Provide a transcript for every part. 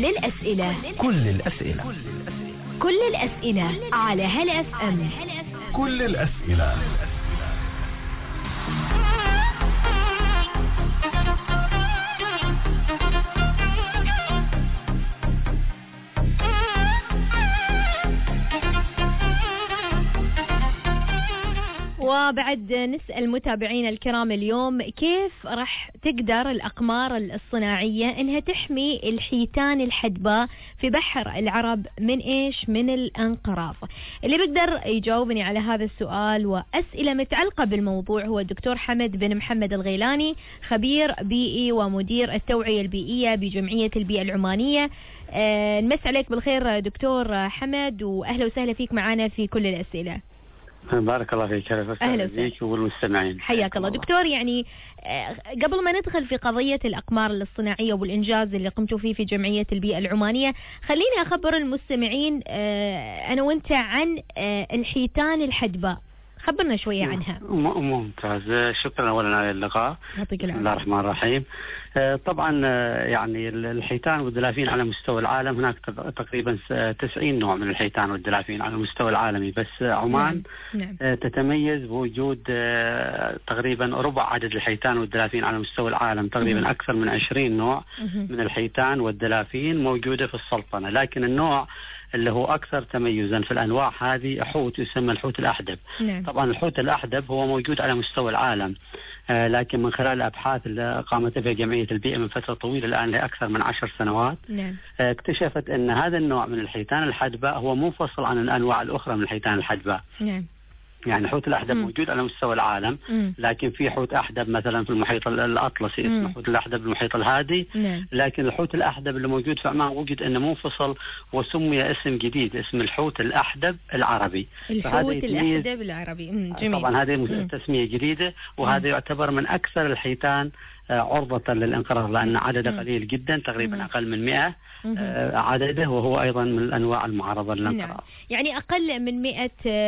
كل الأسئلة على هلا FM. كل الأسئلة. وبعد نسأل متابعينا الكرام اليوم كيف راح تقدر الأقمار الصناعية إنها تحمي الحيتان الحدباء في بحر العرب من إيش؟ من الانقراض. اللي بيقدر يجاوبني على هذا السؤال وأسئلة متعلقة بالموضوع هو الدكتور حمد بن محمد الغيلاني، خبير بيئي ومدير التوعية البيئية بجمعية البيئة العمانية. نمس عليك بالخير دكتور حمد، وأهلا وسهلا فيك معنا في كل الأسئلة. بارك الله فيك. أهلا بك والمستمعين. حياك الله دكتور. يعني قبل ما ندخل في قضية الأقمار الصناعية والإنجاز اللي قمتوا فيه في جمعية البيئة العمانية، خليني أخبر المستمعين أنا وأنت عن الحيتان الحدباء. خبرنا شوية عنها. ممتاز، شكرا أولا على اللقاء. يعطيك العافية. بسم الله الرحمن الرحيم. طبعا يعني الحيتان والدلافين على مستوى العالم هناك تقريبا 90 نوع من الحيتان والدلافين على المستوى العالمي، بس عمان نعم. تتميز بوجود تقريبا ربع عدد الحيتان والدلافين على مستوى العالم، تقريبا أكثر من 20 نوع من الحيتان والدلافين موجودة في السلطنة. لكن النوع اللي هو أكثر تميزا في الأنواع هذه حوت يسمى الحوت الأحدب. نعم. طبعا الحوت الأحدب هو موجود على مستوى العالم، لكن من خلال الأبحاث اللي قامت بها جمعية البيئة من فترة طويلة الآن لأكثر من 10 سنوات نعم. اكتشفت أن هذا النوع من الحيتان الحدباء هو منفصل عن الأنواع الأخرى من الحيتان الحدباء. نعم. يعني الحوت الأحدب موجود على مستوى العالم، لكن في حوت أحدب مثلا في المحيط الأطلسي اسمه حوت الأحدب المحيط الهادي. لكن الحوت الأحدب اللي موجود في عمان وجد أنه منفصل وسمي اسم جديد، اسم الحوت الأحدب العربي. الحوت الأحدب العربي. جميل. طبعا هذه تسمية جديدة، وهذا يعتبر من أكثر الحيتان عرضة للانقراض، لأن عدده قليل جدا، تقريبا أقل من 100 عدده، وهو أيضا من الأنواع المعرضة للانقراض. نعم. يعني أقل من 100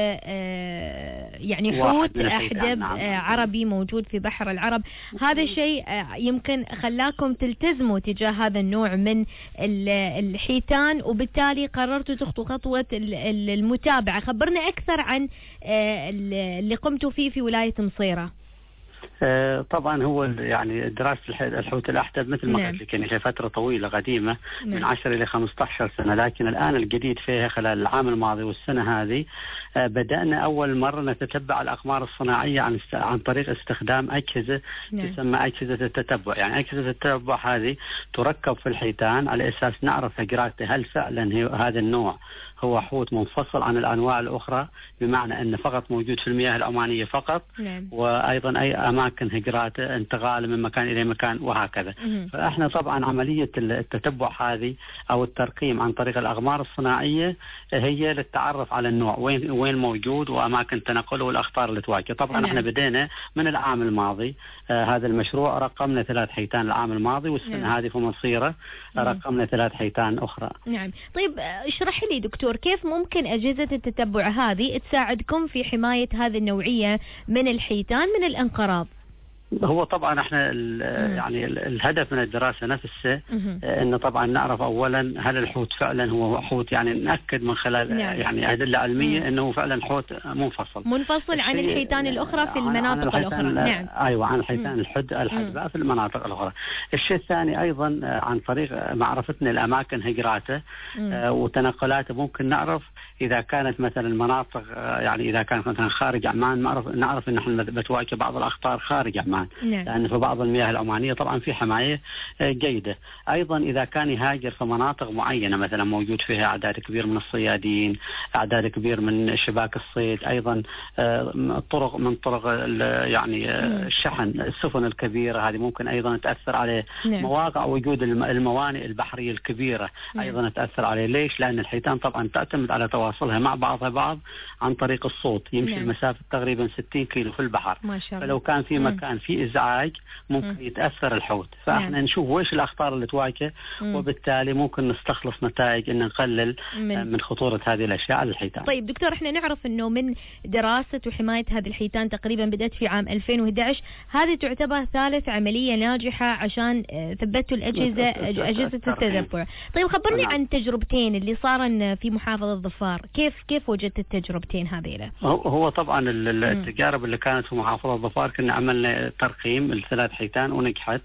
يعني حوت أحدب نعم. عربي موجود في بحر العرب. هذا الشيء يمكن خلاكم تلتزموا تجاه هذا النوع من الحيتان، وبالتالي قررتوا تخطوا خطوة المتابعة. خبرنا أكثر عن اللي قمتوا فيه في ولاية مصيرة. طبعا هو يعني دراسة الحوت الأحدب مثل ما قلت لك يعني في فترة طويلة قديمة من 10 إلى 15 سنة، لكن الآن الجديد فيها خلال العام الماضي والسنة هذه بدأنا أول مرة نتتبع الأقمار الصناعية عن طريق استخدام أجهزة تسمى أجهزة التتبع. يعني أجهزة التتبع هذه تركب في الحيتان على أساس نعرف هجراته، هل فعلا هذا النوع هو حوت منفصل عن الأنواع الأخرى، بمعنى أنه فقط موجود في المياه العمانية فقط، وأيضا أي أماكن هجراته، انتقال من مكان إلى مكان وهكذا. فإحنا طبعا عملية التتبع هذه أو الترقيم عن طريق الأقمار الصناعية هي للتعرف على النوع وين موجود وأماكن تنقله والأخطار اللي تواجه. طبعا إحنا بدينا من العام الماضي هذا المشروع، رقمنا 3 حيتان العام الماضي، والسنة هذه في مصيرة رقمنا 3 حيتان أخرى. نعم. طيب اشرح لي دكتور كيف ممكن أجهزة التتبع هذه تساعدكم في حماية هذه النوعية من الحيتان من الانقراض؟ هو طبعا احنا يعني الهدف من الدراسة نفسه انه طبعا نعرف اولا هل الحوت فعلا هو حوت، يعني نأكد من خلال يعني أدلة علمية انه فعلا حوت منفصل عن الحيتان الاخرى في المناطق الاخرى. نعم. ايوه، عن الحيتان الحدباء في المناطق الاخرى. الشيء الثاني ايضا عن طريق معرفتنا الاماكن هجراته وتنقلاته ممكن نعرف اذا كانت مثلا المناطق يعني اذا كانت مثلا خارج عمان نعرف ان احنا بتواجه بعض الاخطار خارج عمان. لأن في بعض المياه العمانية طبعا في حماية جيدة. أيضا إذا كان يهاجر في مناطق معينة مثلا موجود فيها أعداد كبير من الصيادين، أعداد كبير من شباك الصيد، أيضا طرق من طرق يعني الشحن، السفن الكبيرة هذه ممكن أيضا تأثر عليه. مواقع وجود الموانئ البحرية الكبيرة أيضا تأثر عليه. ليش؟ لأن الحيتان طبعا تعتمد على تواصلها مع بعض عن طريق الصوت، يمشي المسافة تقريبا 60 كيلو في البحر. فلو كان في مكان في إزعاج ممكن يتأثر الحوت، فإحنا نشوف وإيش الأخطار اللي تواجهه، وبالتالي ممكن نستخلص نتائج إن نقلل من خطورة هذه الأشياء على الحيتان. طيب دكتور، إحنا نعرف إنه من دراسة وحماية هذه الحيتان تقريبا بدأت في عام 2011، هذه تعتبر ثالث عملية ناجحة عشان ثبتوا أجهزة التتبع. طيب خبرني عن تجربتين اللي صارن في محافظة ظفار، كيف وجدت التجربتين هذيلا؟ هو طبعا التجارب اللي كانت في محافظة ظفار كنا عملنا ترقيم الثلاث حيتان ونجحت.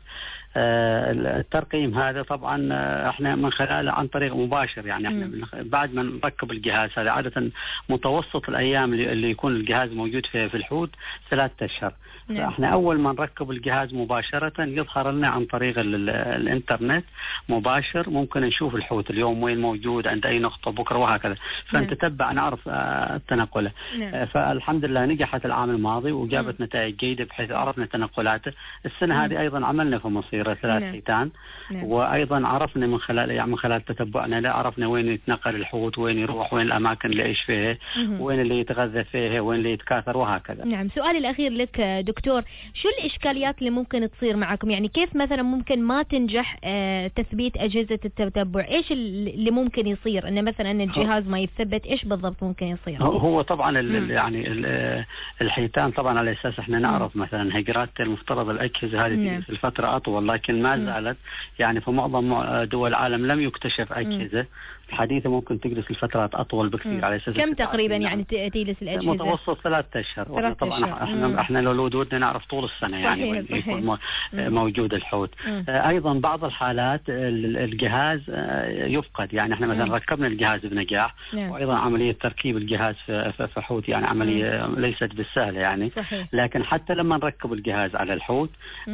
الترقيم هذا طبعا احنا من خلاله عن طريق مباشر، يعني احنا بعد ما نركب الجهاز هذا عادة متوسط الايام اللي يكون الجهاز موجود في الحوت 3 أشهر. فاحنا اول ما نركب الجهاز مباشرة يظهر لنا عن طريق الانترنت مباشر، ممكن نشوف الحوت اليوم وين موجود عند اي نقطة بكرة وهكذا، فنتتبع نعرف تنقله. فالحمد لله نجحت العام الماضي وجابت نتائج جيدة بحيث عرفنا تنقلاته. السنة هذه ايضا عملنا في مصير 3 حيتان، وايضا عرفنا من خلال تتبعنا لا عرفنا وين يتنقل الحوت، وين يروح، وين الاماكن اللي يعيش فيها، وين اللي يتغذى فيها، وين اللي يتكاثر وهكذا. نعم. سؤالي الاخير لك دكتور، شو الاشكاليات اللي ممكن تصير معكم؟ يعني كيف مثلا ممكن ما تنجح تثبيت اجهزة التتبع؟ ايش اللي ممكن يصير ان مثلا الجهاز ما يثبت؟ ايش بالضبط ممكن يصير؟ هو طبعا يعني الحيتان طبعا على اساس احنا نعرف مثلا هجرات المفترض الاجهزة هذه في الفترة اطول، لكن ما زالت يعني في معظم دول العالم لم يكتشف أجهزة حديثة ممكن تجلس لفترات أطول بكثير. على أساس كم تقريبا يعني تجلس الأجهزة؟ متوسط 3 أشهر. طبعا احنا لو ودنا نعرف طول السنة يعني يكون موجود الحوت. أيضا بعض الحالات الجهاز يفقد، يعني احنا مثلا ركبنا الجهاز بنجاح، وأيضا عملية تركيب الجهاز في حوت يعني عملية ليست بالسهلة يعني. لكن حتى لما نركب الجهاز على الحوت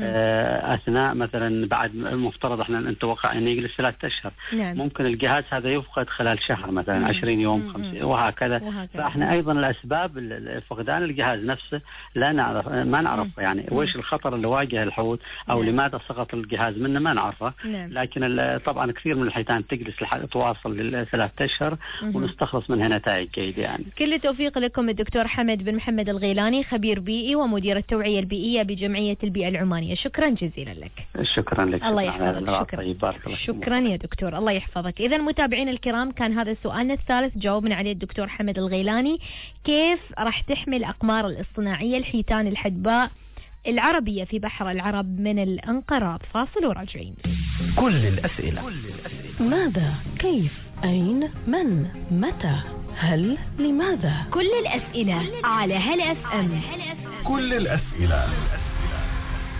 أثناء مثلا بعد المفترض احنا نتوقع انه يجلس 3 أشهر، ممكن الجهاز هذا يفقد خلال شهر مثلا 20 يوم 50 وهكذا. فاحنا ايضا الاسباب فقدان الجهاز نفسه ما نعرف يعني ويش الخطر اللي واجه الحوت او لماذا سقط الجهاز منه ما نعرفه. لكن طبعا كثير من الحيتان تجلس تواصل ل3 أشهر ونستخلص منها نتائج جيدة يعني. كل التوفيق لكم الدكتور حمد بن محمد الغيلاني، خبير بيئي ومدير التوعية البيئية بجمعية البيئة العمانية. شكرا جزيلا لك. شكرا لك. الله يحفظك. شكرا يا دكتور، الله يحفظك. إذا متابعين الكرام، كان هذا سؤالنا الثالث جاوبنا عليه الدكتور حمد الغيلاني. كيف راح تحمي الأقمار الاصطناعية الحيتان الحدباء العربية في بحر العرب من الانقراض؟ فاصل وراجعين. كل الأسئلة. ماذا؟ كيف؟ أين؟ من؟ متى؟ هل؟ لماذا؟ كل الأسئلة على هل FM. كل الأسئلة.